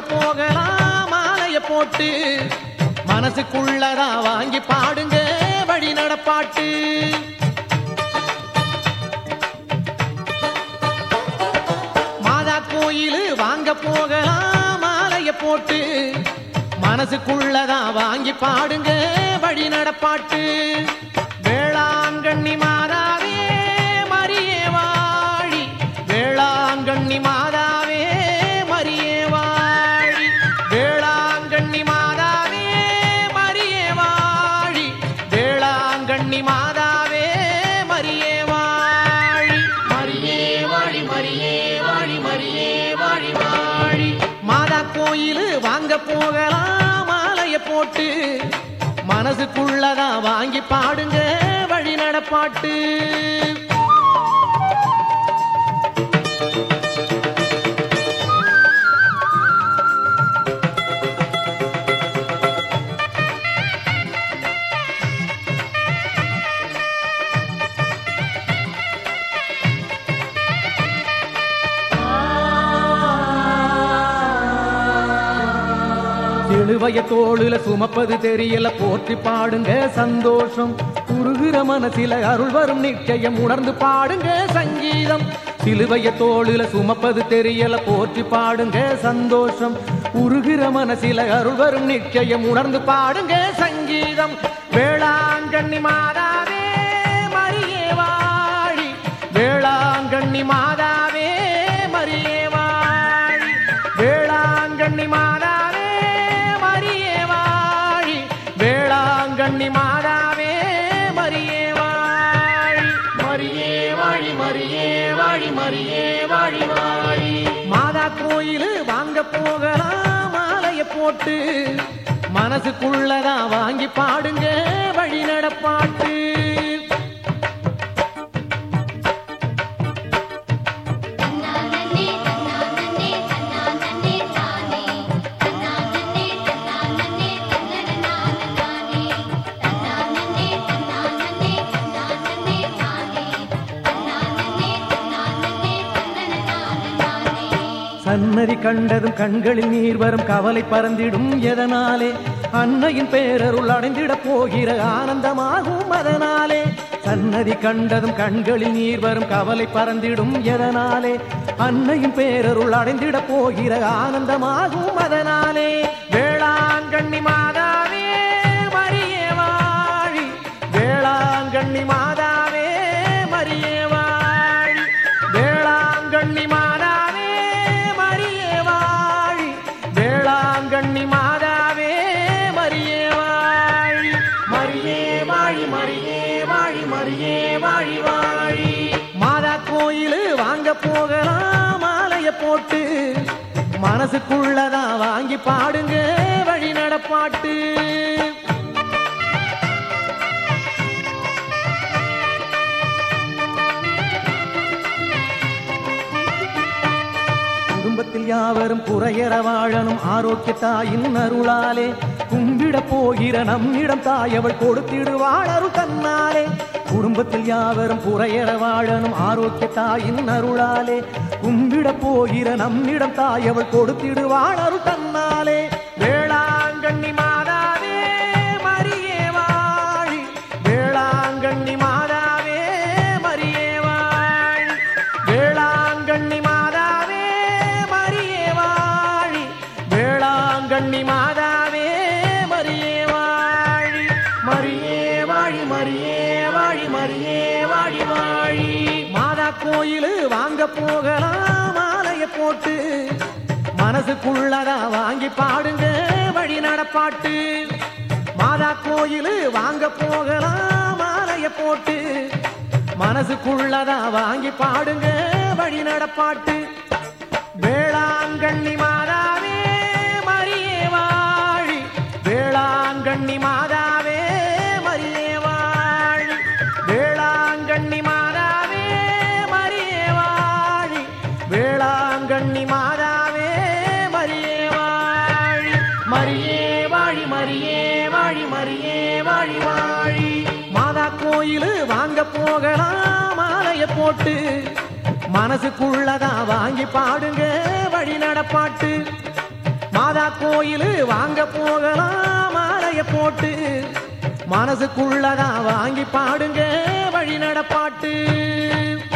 போகலாம் மாலைய போட்டு மனசுக்குள்ளதா வாங்கி பாடுங்க வழி நடப்பாட்டு. மாதா கோயிலு வாங்க போகலாம் மாலைய போட்டு மனசுக்குள்ளதா வாங்கி பாடுங்க வழி நடப்பாட்டு. வேளாங்கண்ணி மாதாவே மரியே வாழி, வேளாங்கண்ணி மாதாவே மரியே வாழி, வேளாங்கண்ணி மாதாவே மரியே வாழி, வேளாங்கண்ணி மாதாவே மரியே வாழி, மரியே வாழி, மரியே வாழி, மரியே வாழி வாழி. மாதா கோயிலு வாங்க போகலாம் மாலைய போட்டு மனசுக்குள்ளதா வாங்கி பாடுங்க வழி நடப்பாட்டு. சிலுவைய தோளுல சுமப்பது தெரியல போற்றி பாடுங்க சந்தோஷம். உருகிற மனசில அருள் வரும் நிச்சயம் உணர்ந்து பாடுங்க சங்கீதம். சிலுவைய தோளுல சுமப்பது தெரியல போற்றி பாடுங்க சந்தோஷம். உருகிற மனசில அருள் வரும் நிச்சயம் உணர்ந்து பாடுங்க சங்கீதம். வேளாங்கண்ணி மாதாவே மரியே வாழி, வேளாங்கண்ணி மாதாவே மரியே வாழி, வேளாங்கண்ணி மாதாவே மரியே வாழி, வேளாங்கண்ணி மாதாவே மரியே வாழி, மரியே வாழி, மரியே வாழி, மரியே வாழி வாழி. மாதா கோயிலு வாங்க போகலாம் மாலைய போட்டு மனசுக்குள்ளதா வாங்கி பாடுங்க வழி நடப்பாட்டு. சன்னதி கண்டதும் கண்களில் நீர் வரும் கவலை பறந்திடும் எதனாலே, அன்னையின் பேரருள் அடைந்திட போகிற ஆனந்தமாகும் அதனாலே. சன்னதி கண்டதும் கண்களில் நீர் வரும் கவலை பறந்திடும் எதனாலே, அன்னையின் பேரருள் அடைந்திட போகிற ஆனந்தமாகும் அதனாலே. வேளாங்கண்ணி மாதாவே மரியே வாழி, வேளாங்கண்ணி மாதாவே மரியே வாழி, வேளாங்கண்ணி மாதாவே மரியே வாழி, வேளாங்கண்ணி மாதாவே மரியே வாழி, மரியே வாழி, மரியே வாழி, மரியே வாழி வாழி. மாதா கோயிலு வாங்க போகலாம் மாலைய போட்டு மனசுக்குள்ளதா வாங்கி பாடுங்க வழி நடப்பாட்டு. குடும்பத்தில் யாவரும் குறையற வாழனும் ஆரோக்கிய தாயின் அருளாலே, கும்பிட போகிற நம்மிடம் தாய் அவள் கொடுத்திடுவாள் அருள் தன்னாலே. குடும்பத்தில் யாவரும் குறையற வாழனும் ஆரோக்கிய தாயின் அருளாலே, கும்பிட போகிற நம்மிடம் தாய் அவள் கொடுத்திடுவாள் அருள் தன்னாலே. வேளாங்கண்ணி மாதாவே மரியே வாழி, வேளாங்கண்ணி மாதாவே மரியே வாழி, வேளாங்கண்ணி மாதாவே மரியே வாழி, வேளாங்கண்ணி மாதாவே மரியே வாழி, மரியே வாழி, மரியே வாழி, மரியே வாழி வாழி. மாதா கோயிலு வாங்க போகலாம் மாலைய போட்டு மனசுக்குள்ளதா வாங்கி பாடுங்க வழி நடப்பாட்டு. மாதா கோயிலு வாங்க போகலாம் மாலைய போட்டு மனசுக்குள்ளதா வாங்கி பாடுங்க வழி நடப்பாட்டு. வேளாங்கண்ணி மாதாவே மரியே வாழி, வேளாங்கண்ணி மாதாவே மரியே வாழி, வேளாங்கண்ணி மாதாவே மரியே வாழி, வேளாங்கண்ணி மாதாவே மரியே வாழி, மரியே வாழி, மரியே வாழி, மரியே வாழி வாழி. மாதா கோயிலு வாங்க போகலாம் மாலைய போட்டு மனசுக்குள்ளதா வாங்கி பாடுங்க வழி நடப்பாட்டு. மாதா கோயில் வாங்க போகலாம் மாலைய போட்டு மனசுக்குள்ளதான் வாங்கி பாடுங்க வழி நடப்பாட்டு.